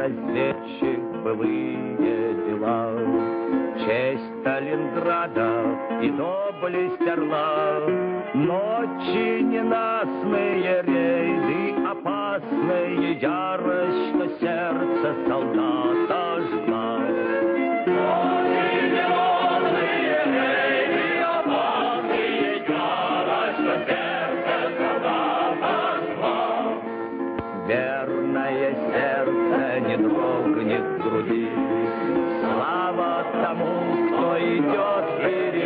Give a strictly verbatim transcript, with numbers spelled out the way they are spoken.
разведчик былые дела. Честь Сталинграда и доблесть орла, ночи ненастные, рейды опасные, ярость, что сердце солдата жгла. Ночи ненастные, рейды опасные, ярость, что сердце солдата жгла. Верное сердце не дрогнет в груди. Слава тому, кто идет впереди.